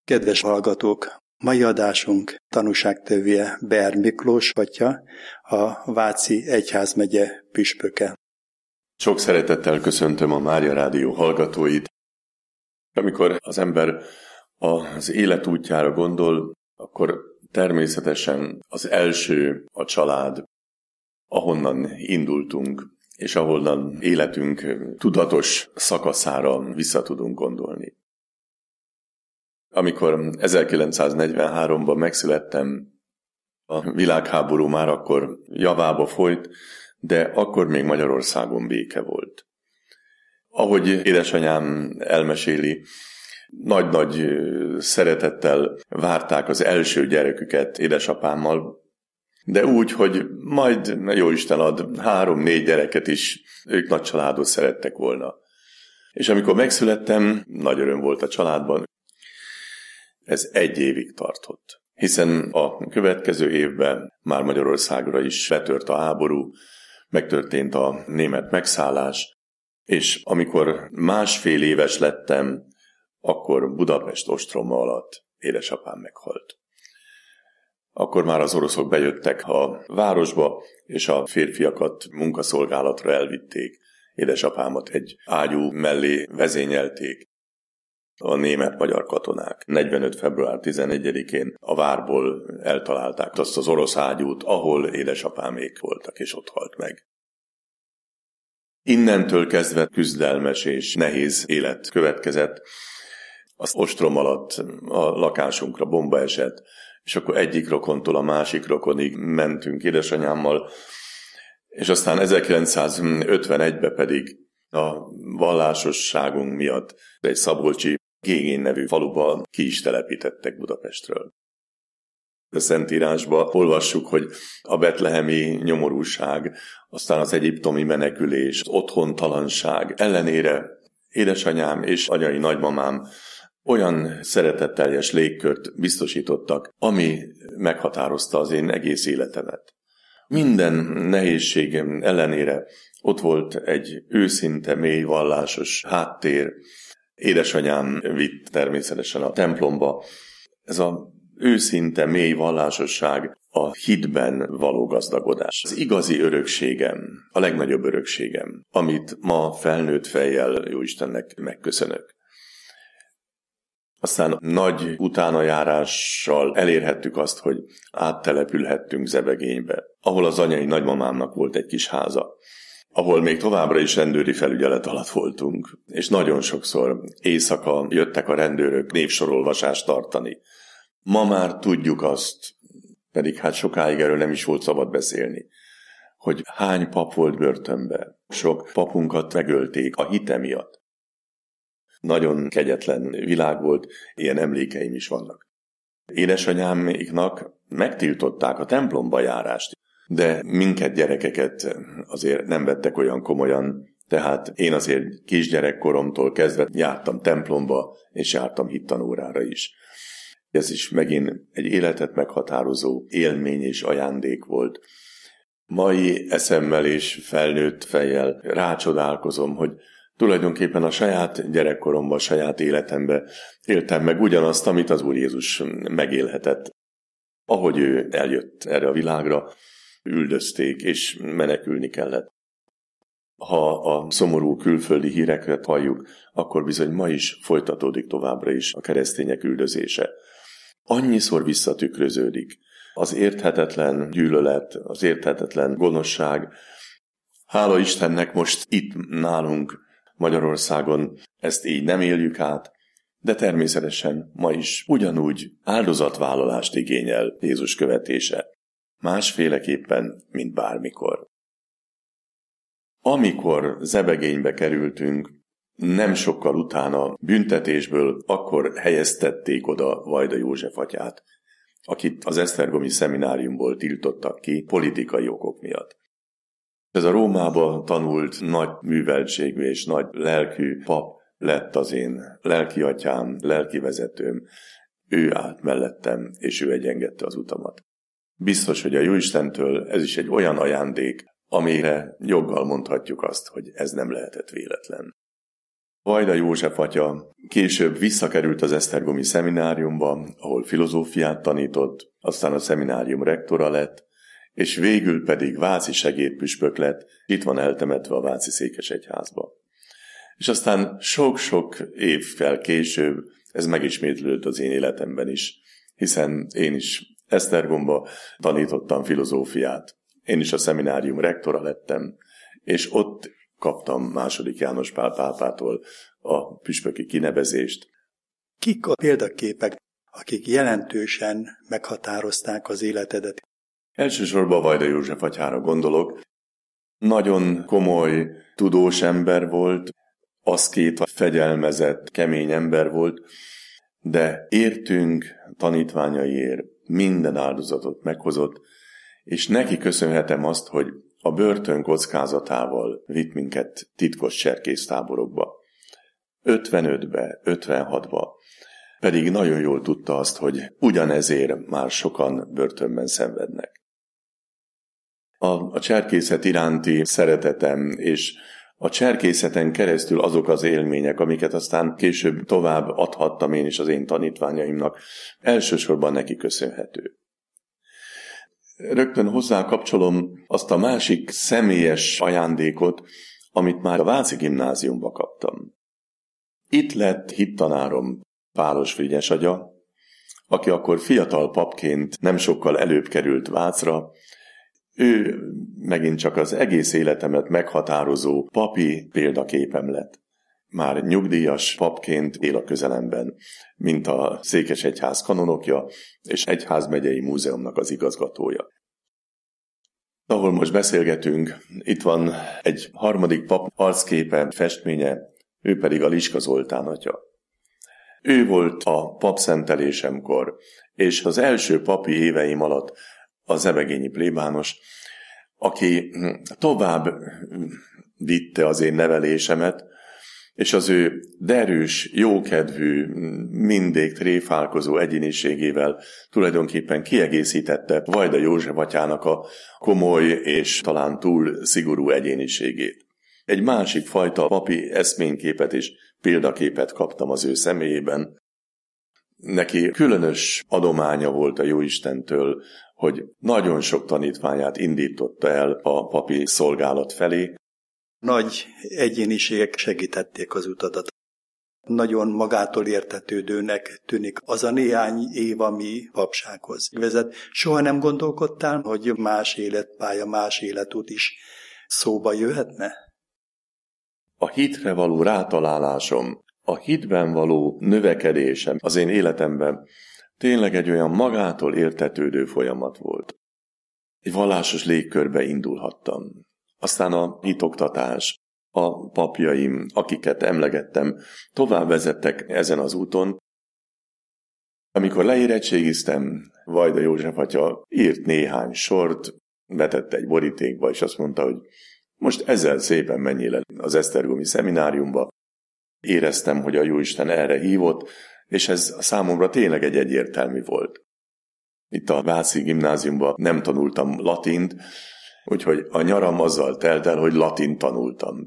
Kedves hallgatók! Mai adásunk tanúságtevője Beer Miklós atya, a Váci egyházmegye püspöke. Sok szeretettel köszöntöm a Mária Rádió hallgatóit. Amikor az ember az élet útjára gondol, akkor természetesen az első a család, ahonnan indultunk, és ahonnan életünk tudatos szakaszára vissza tudunk gondolni. Amikor 1943-ban megszülettem, a világháború már akkor javába folyt, de akkor még Magyarországon béke volt. Ahogy édesanyám elmeséli, nagy-nagy szeretettel várták az első gyereküket édesapámmal, de úgy, hogy majd jóisten ad 3-4 gyereket is, ők nagy családot szerettek volna. És amikor megszülettem, nagy öröm volt a családban. Ez 1 évig tartott, hiszen a következő évben már Magyarországra is betört a háború, megtörtént a német megszállás, és amikor 1,5 éves lettem, akkor Budapest ostroma alatt édesapám meghalt. Akkor már az oroszok bejöttek a városba, és a férfiakat munkaszolgálatra elvitték. Édesapámat egy ágyú mellé vezényelték a német-magyar katonák. 45. február 11-én a várból eltalálták azt az orosz ágyút, ahol édesapámék voltak, és ott halt meg. Innentől kezdve küzdelmes és nehéz élet következett. Az ostrom alatt a lakásunkra bomba esett, és akkor egyik rokontól a másik rokonig mentünk édesanyámmal, és aztán 1951-ben pedig a vallásosságunk miatt egy szabolcsi Gégén nevű faluba ki is telepítettek Budapestről. A Szentírásban olvassuk, hogy a betlehemi nyomorúság, aztán az egyiptomi menekülés, az otthontalanság ellenére édesanyám és anyai nagymamám olyan szeretetteljes légkört biztosítottak, ami meghatározta az én egész életemet. Minden nehézségem ellenére ott volt egy őszinte, mély vallásos háttér. Édesanyám vitt természetesen a templomba. Ez az őszinte, mély vallásosság a hitben való gazdagodás. Az igazi örökségem, a legnagyobb örökségem, amit ma felnőtt fejjel Jóistennek megköszönök. Aztán nagy utánajárással elérhettük azt, hogy áttelepülhettünk Zebegénybe, ahol az anyai nagymamámnak volt egy kis háza, ahol még továbbra is rendőri felügyelet alatt voltunk, és nagyon sokszor éjszaka jöttek a rendőrök névsorolvasást tartani. Ma már tudjuk azt, pedig hát sokáig erről nem is volt szabad beszélni, hogy hány pap volt börtönbe. Sok papunkat megölték a hite miatt. Nagyon kegyetlen világ volt, ilyen emlékeim is vannak. Édesanyámiknak megtiltották a templomba járást, de minket gyerekeket azért nem vettek olyan komolyan, tehát én azért kisgyerekkoromtól kezdve jártam templomba, és jártam hittanórára is. Ez is megint egy életet meghatározó élmény és ajándék volt. Mai eszemmel és felnőtt fejjel rácsodálkozom, hogy tulajdonképpen a saját gyerekkoromban, a saját életemben éltem meg ugyanazt, amit az Úr Jézus megélhetett. Ahogy ő eljött erre a világra, üldözték és menekülni kellett. Ha a szomorú külföldi híreket halljuk, akkor bizony ma is folytatódik továbbra is a keresztények üldözése. Annyiszor visszatükröződik az érthetetlen gyűlölet, az érthetetlen gonoszság. Hála Istennek most itt nálunk Magyarországon ezt így nem éljük át, de természetesen ma is ugyanúgy áldozatvállalást igényel Jézus követése. Másféleképpen, mint bármikor. Amikor Zebegénybe kerültünk, nem sokkal utána büntetésből akkor helyeztették oda Vajda József atyát, akit az esztergomi szemináriumból tiltottak ki politikai okok miatt. Ez a Rómába tanult nagy műveltségű és nagy lelkű pap lett az én lelki atyám, lelki vezetőm. Ő állt mellettem, és ő egyengedte az utamat. Biztos, hogy a Jóistentől ez is egy olyan ajándék, amire joggal mondhatjuk azt, hogy ez nem lehetett véletlen. Vajda József atya később visszakerült az esztergomi szemináriumba, ahol filozófiát tanított, aztán a szeminárium rektora lett, és végül pedig váci segédpüspök lett, itt van eltemetve a váci székesegyházba. És aztán sok-sok évvel később ez megismétlődött az én életemben is, hiszen én is Esztergomba tanítottam filozófiát. Én is a szeminárium rektora lettem, és ott kaptam II. János Pál pápától a püspöki kinevezést. Kik a példaképek, akik jelentősen meghatározták az életedet? Elsősorban Vajda József atyára gondolok. Nagyon komoly, tudós ember volt, aszkéta, fegyelmezett, kemény ember volt, de értünk, tanítványaiért minden áldozatot meghozott, és neki köszönhetem azt, hogy a börtön kockázatával vitt minket titkos cserkésztáborokba. 55-be, 56-ba, pedig nagyon jól tudta azt, hogy ugyanezért már sokan börtönben szenvednek. A cserkészet iránti szeretetem és a cserkészeten keresztül azok az élmények, amiket aztán később tovább adhattam én is az én tanítványaimnak, elsősorban neki köszönhető. Rögtön hozzá kapcsolom azt a másik személyes ajándékot, amit már a Váci gimnáziumba kaptam. Itt lett hittanárom Pálos Frigyes atya, aki akkor fiatal papként nem sokkal előbb került Vácra. Ő megint csak az egész életemet meghatározó papi példaképem lett. Már nyugdíjas papként él a közelemben, mint a Székesegyház kanonokja és Egyházmegyei Múzeumnak az igazgatója. Ahol most beszélgetünk, itt van egy harmadik pap arcképe, festménye, ő pedig a Liska Zoltán atya. Ő volt a papszentelésemkor, és az első papi éveim alatt a zebegényi plébános, aki tovább vitte az én nevelésemet, és az ő derűs, jókedvű, mindig tréfálkozó egyéniségével tulajdonképpen kiegészítette Vajda József atyának a komoly és talán túl szigorú egyéniségét. Egy másik fajta papi eszményképet és példaképet kaptam az ő személyében. Neki különös adománya volt a Jóistentől, hogy nagyon sok tanítványát indította el a papi szolgálat felé. Nagy egyéniségek segítették az utadat. Nagyon magától értetődőnek tűnik az a néhány év, ami papsághoz vezet. Soha nem gondolkodtál, hogy más életpálya, más életút is szóba jöhetne? A hitre való rátalálásom, a hitben való növekedésem az én életemben tényleg egy olyan magától értetődő folyamat volt. Egy vallásos légkörbe indulhattam. Aztán a hitoktatás, a papjaim, akiket emlegettem, tovább vezettek ezen az úton. Amikor leérettségiztem, Vajda József atya írt néhány sort, vetette egy borítékba, és azt mondta, hogy most ezzel szépen menjél el az esztergomi szemináriumba. Éreztem, hogy a Jóisten erre hívott, és ez számomra tényleg egy egyértelmű volt. Itt a Váci gimnáziumban nem tanultam latint, úgyhogy a nyaram azzal telt el, hogy latint tanultam.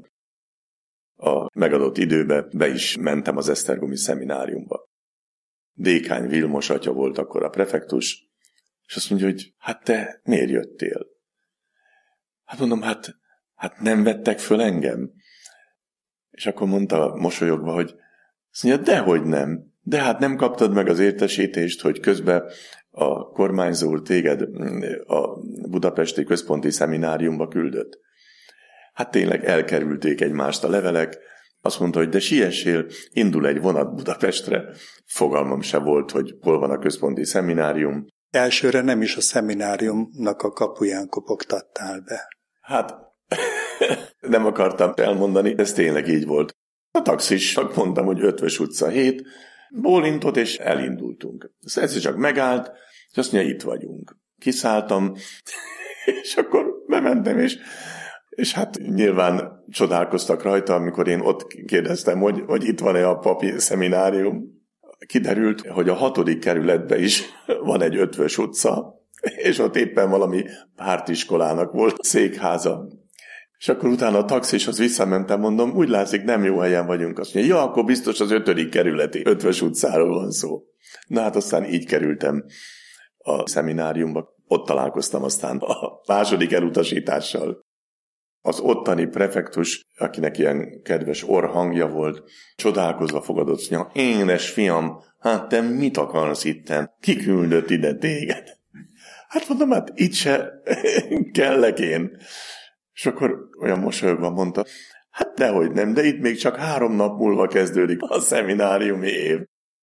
A megadott időbe be is mentem az esztergomi szemináriumba. Dékány Vilmos atya volt akkor a prefektus, és azt mondja, hogy hát te miért jöttél? Hát mondom, hát nem vettek föl engem. És akkor mondta mosolyogva, hogy azt mondja, dehogy nem, de hát nem kaptad meg az értesítést, hogy közben a kormányzó úr téged a budapesti központi szemináriumba küldött. Hát tényleg elkerülték egymást a levelek, azt mondta, hogy de siessél, indul egy vonat Budapestre. Fogalmam se volt, hogy hol van a központi szeminárium. Elsőre nem is a szemináriumnak a kapuján kopogtattál be. Hát nem akartam elmondani, ez tényleg így volt. A taxisnak mondtam, hogy Ötvös utca 7, bólintott és elindultunk. Ez csak megállt, és azt mondja, itt vagyunk. Kiszálltam, és akkor bementem, és hát nyilván csodálkoztak rajta, amikor én ott kérdeztem, hogy itt van-e a papi szeminárium. Kiderült, hogy a 6. kerületben is van egy Ötvös utca, és ott éppen valami pártiskolának volt székháza. És akkor utána a taxishoz visszamentem, mondom, úgy látszik, nem jó helyen vagyunk. Azt mondja, ja, akkor biztos az 5. kerületi 50-es utcáról van szó. Na hát aztán így kerültem a szemináriumba. Ott találkoztam aztán a második elutasítással. Az ottani prefektus, akinek ilyen kedves orrhangja volt, csodálkozva fogadott, hogy mondja, édes fiam, hát te mit akarsz itten? Ki küldött ide téged? Hát mondom, hát itt se kellek én. És akkor olyan mosolyogva mondta, hát dehogy nem, de itt még csak 3 nap múlva kezdődik a szemináriumi év.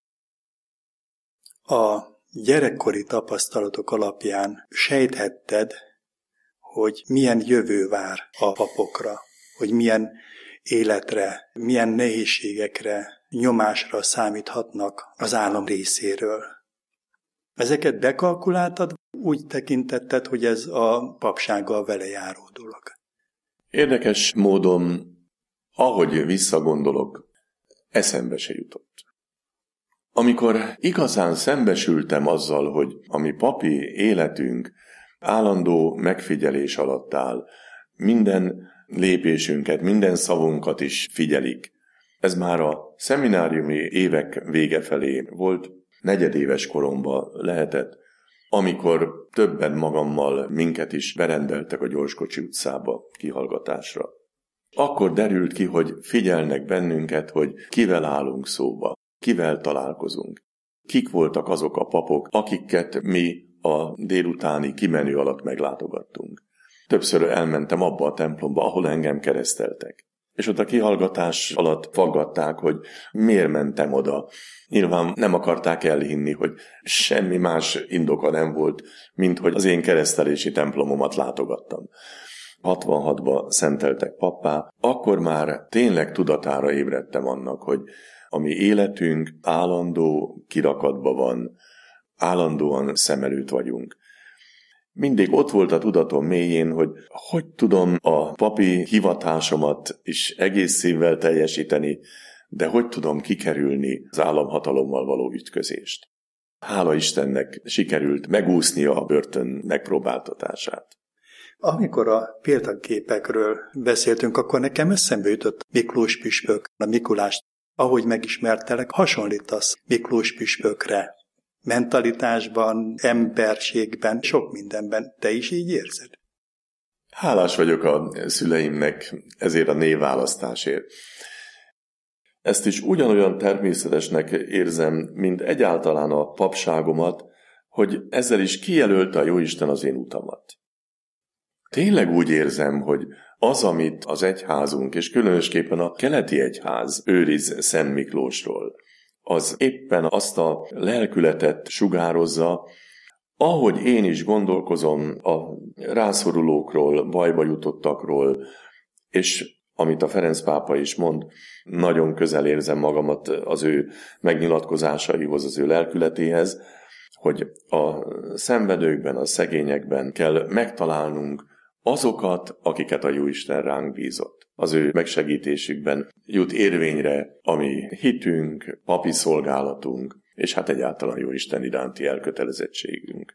A gyerekkori tapasztalatok alapján sejthetted, hogy milyen jövő vár a papokra, hogy milyen életre, milyen nehézségekre, nyomásra számíthatnak az állam részéről. Ezeket bekalkuláltad, úgy tekintetted, hogy ez a papsággal vele járó dolog. Érdekes módon, ahogy visszagondolok, eszembe se jutott. Amikor igazán szembesültem azzal, hogy a mi papi életünk állandó megfigyelés alatt áll, minden lépésünket, minden szavunkat is figyelik. Ez már a szemináriumi évek vége felé volt, 4 éves koromban lehetett, amikor többen magammal minket is berendeltek a Gyorskocsi utcába kihallgatásra. Akkor derült ki, hogy figyelnek bennünket, hogy kivel állunk szóba, kivel találkozunk. Kik voltak azok a papok, akiket mi a délutáni kimenő alatt meglátogattunk. Többször elmentem abba a templomba, ahol engem kereszteltek. És ott a kihallgatás alatt faggatták, hogy miért mentem oda. Nyilván nem akarták elhinni, hogy semmi más indoka nem volt, mint hogy az én keresztelési templomomat látogattam. 66-ba szenteltek pappá, akkor már tényleg tudatára ébredtem annak, hogy a mi életünk állandó kirakatban van, állandóan szem előtt vagyunk. Mindig ott volt a tudatom mélyén, hogy tudom a papi hivatásomat is egész szívvel teljesíteni, de hogy tudom kikerülni az államhatalommal való ütközést. Hála Istennek sikerült megúsznia a börtön megpróbáltatását. Amikor a példaképekről beszéltünk, akkor nekem eszembe jutott Miklós püspök, a Mikulást. Ahogy megismertelek, hasonlítasz Miklós püspökre. Mentalitásban, emberségben, sok mindenben. Te is így érzed? Hálás vagyok a szüleimnek ezért a névválasztásért. Ezt is ugyanolyan természetesnek érzem, mint egyáltalán a papságomat, hogy ezzel is kijelölte a Jóisten az én utamat. Tényleg úgy érzem, hogy az, amit az egyházunk, és különösképpen a keleti egyház őriz Szent Miklósról, az éppen azt a lelkületet sugározza, ahogy én is gondolkozom a rászorulókról, bajba jutottakról, és amit a Ferenc pápa is mond, nagyon közel érzem magamat az ő megnyilatkozásaihoz, az ő lelkületéhez, hogy a szenvedőkben, a szegényekben kell megtalálnunk azokat, akiket a Jóisten ránk bízott. Az ő megsegítésükben jut érvényre a mi hitünk, papi szolgálatunk, és hát egyáltalán Jóisten iránti elkötelezettségünk.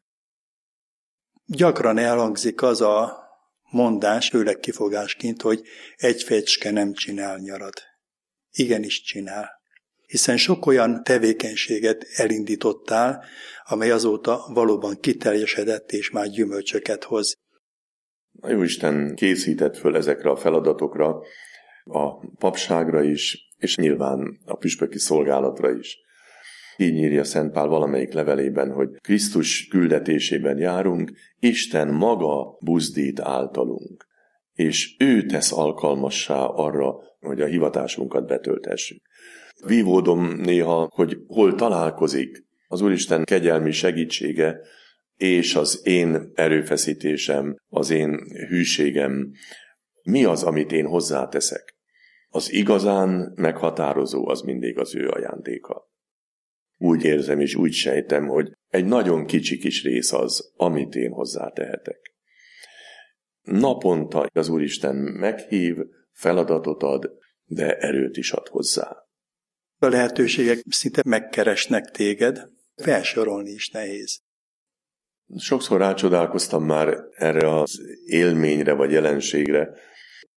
Gyakran elhangzik az a mondás, főleg kifogásként, hogy egy fecske nem csinál nyarat. Igenis csinál. Hiszen sok olyan tevékenységet elindítottál, amely azóta valóban kiteljesedett és már gyümölcsöket hoz. A Jóisten készített föl ezekre a feladatokra, a papságra is, és nyilván a püspöki szolgálatra is. Így írja Szent Pál valamelyik levelében, hogy Krisztus küldetésében járunk, Isten maga buzdít általunk, és ő tesz alkalmassá arra, hogy a hivatásunkat betöltessük. Vívódom néha, hogy hol találkozik az Úristen kegyelmi segítsége, és az én erőfeszítésem, az én hűségem, mi az, amit én hozzáteszek. Az igazán meghatározó az mindig az ő ajándéka. Úgy érzem és úgy sejtem, hogy egy nagyon kicsi kis rész az, amit én hozzátehetek. Naponta az Úristen meghív, feladatot ad, de erőt is ad hozzá. A lehetőségek szinte megkeresnek téged, felsorolni is nehéz. Sokszor rácsodálkoztam már erre az élményre vagy jelenségre,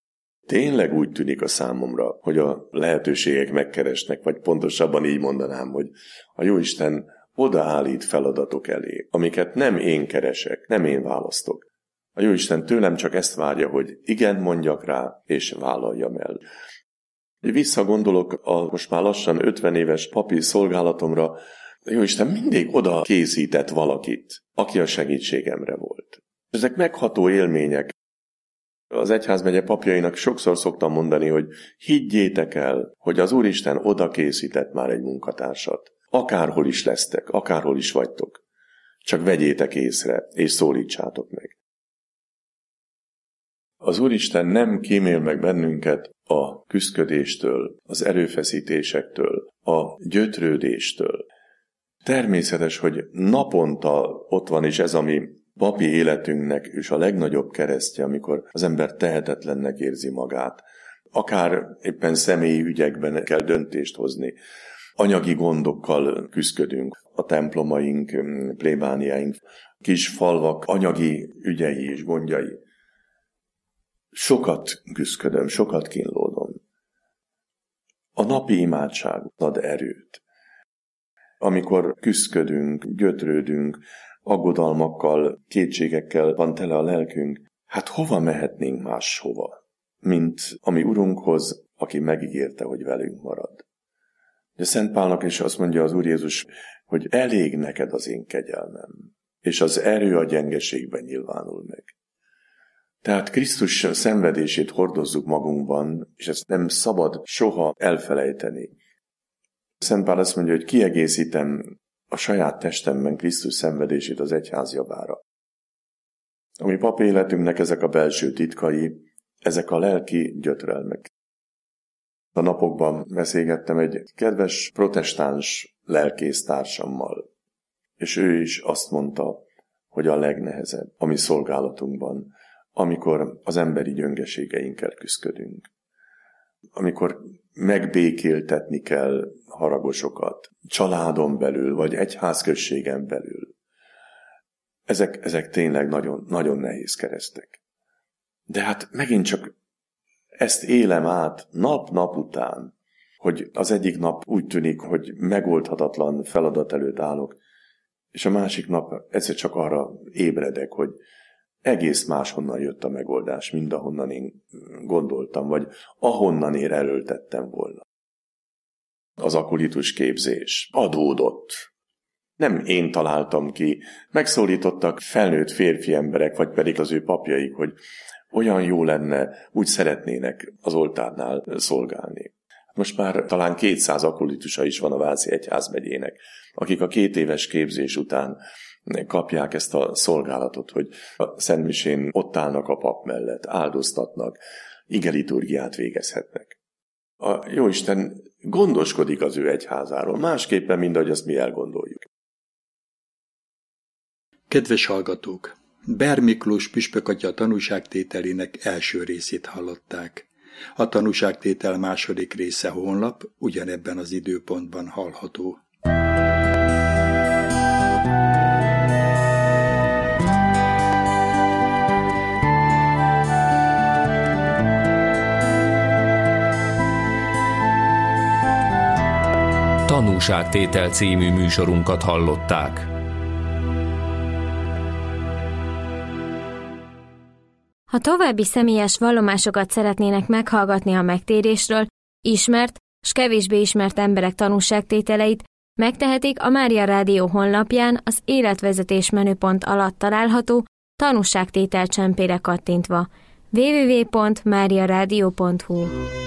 tényleg úgy tűnik a számomra, hogy a lehetőségek megkeresnek, vagy pontosabban így mondanám, hogy a Jóisten odaállít feladatok elé, amiket nem én keresek, nem én választok. A Jóisten tőlem csak ezt várja, hogy igen mondjak rá, és vállaljam el. Visszagondolok a most már lassan 50 éves papi szolgálatomra, Jóisten mindig oda készített valakit, aki a segítségemre volt. Ezek megható élmények. Az egyházmegye papjainak sokszor szoktam mondani, hogy higgyétek el, hogy az Úristen oda készített már egy munkatársat. Akárhol is lesztek, akárhol is vagytok. Csak vegyétek észre, és szólítsátok meg. Az Úristen nem kímél meg bennünket a küszködéstől, az erőfeszítésektől, a gyötrődéstől. Természetes, hogy naponta ott van is ez, ami papi életünknek is a legnagyobb keresztje, amikor az ember tehetetlennek érzi magát. Akár éppen személyi ügyekben kell döntést hozni. Anyagi gondokkal küszködünk, a templomaink, plébániáink, kis falvak anyagi ügyei és gondjai. Sokat küszködöm, sokat kínlódom. A napi imádság ad erőt. Amikor küszködünk, gyötrődünk, aggodalmakkal, kétségekkel van tele a lelkünk, hát hova mehetnénk máshova, mint a mi Urunkhoz, aki megígérte, hogy velünk marad. De Szent Pálnak is azt mondja az Úr Jézus, hogy elég neked az én kegyelmem, és az erő a gyengeségben nyilvánul meg. Tehát Krisztus szenvedését hordozzuk magunkban, és ezt nem szabad soha elfelejteni. Szent Pál azt mondja, hogy kiegészítem a saját testemben Krisztus szenvedését az egyház javára. A mi papi életünknek ezek a belső titkai, ezek a lelki gyötrelmek. A napokban beszélgettem egy kedves protestáns lelkésztársammal, és ő is azt mondta, hogy a legnehezebb a mi szolgálatunkban, amikor az emberi gyöngeségeinkkel küszködünk. Amikor megbékéltetni kell haragosokat, családon belül, vagy egyházközségen belül. Ezek tényleg nagyon, nagyon nehéz keresztek. De hát megint csak ezt élem át nap-nap után, hogy az egyik nap úgy tűnik, hogy megoldhatatlan feladat előtt állok, és a másik nap egyszer csak arra ébredek, hogy egész máshonnan jött a megoldás, mint ahonnan én gondoltam, vagy ahonnan én erőltettem volna. Az akolitus képzés adódott. Nem én találtam ki, megszólítottak felnőtt férfi emberek, vagy pedig az ő papjaik, hogy olyan jó lenne, úgy szeretnének az oltárnál szolgálni. Most már talán 200 akolitusa is van a Váci Egyházmegyének, akik a 2 éves képzés után kapják ezt a szolgálatot, hogy a szentmisén ott állnak a pap mellett, áldoztatnak, igeliturgiát végezhetnek. A Jóisten gondoskodik az ő egyházáról, másképpen, mint ahogy azt mi elgondoljuk. Kedves hallgatók! Ber Miklós püspökatya tanúságtételének első részét hallották. A tanúságtétel második része holnap ugyanebben az időpontban hallható. Tanúságtétel című műsorunkat hallották. Ha további személyes vallomásokat szeretnének meghallgatni a megtérésről, ismert s kevésbé ismert emberek tanúságtételeit, megtehetik a Mária Rádió honlapján az életvezetés menüpont alatt található tanúságtétel csempére kattintva. www.mariaradio.hu